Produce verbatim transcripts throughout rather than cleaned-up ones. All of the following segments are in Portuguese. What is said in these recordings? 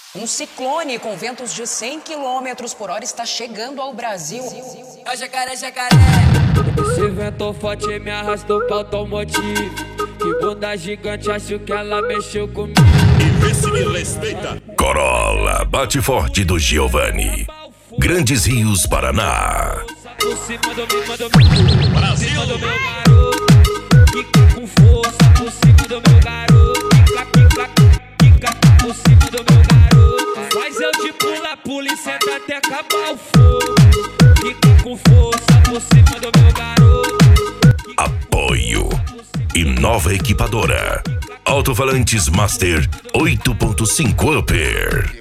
Um ciclone com ventos de cem quilômetros por hora está chegando ao Brasil. É o jacaré, jacaré. Esse vento forte me arrastou pra automotivo. Que bunda gigante, acho que ela mexeu comigo. E vê se me respeita. Corolla bate forte do Giovanni. Grandes Rios, Paraná. Por cima do meu, do meu, Brasil. por cima do meu garoto. Quica com força, por cima do meu garoto. Quica, quica, quica, por cima do meu garoto. Faz eu de pula, pula e senta até acabar o fogo. Quica com força, por cima do meu garoto. Apoio. E nova equipadora. Alto-falantes Master oito ponto cinco Upper.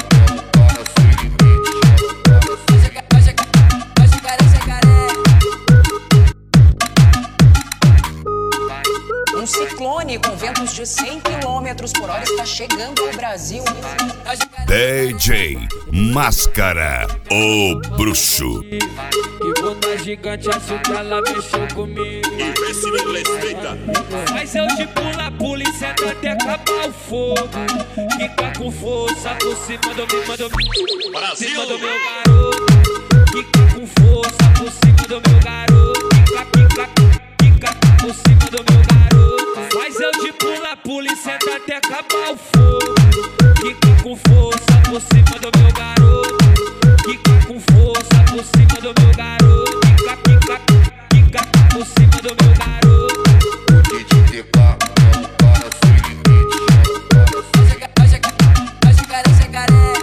Um ciclone com ventos de cem quilômetros por hora está chegando ao Brasil. D J Máscara, o bruxo. Que bunda gigante, acho que ela mexeu comigo. E vê se me respeita. Faz eu de pula, pula e senta até acabar o fogo. Quica com força, por cima do meu, do meu, Brasil. cima do meu garoto. Quica com força, por cima do meu garoto. Quica, quica, quica, por cima do meu garoto. Faz eu de pula, pula e senta até acabar o fogo. Quica com força, por cima do meu garoto. Quica com força, por cima do meu garoto. Quica, quica, quica, por cima do meu garoto. O D J T K não para sem limite. É o jacaré, jacaré.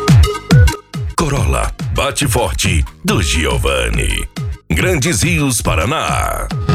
Corolla bate forte do Giovanni. Grandes Rios, Paraná.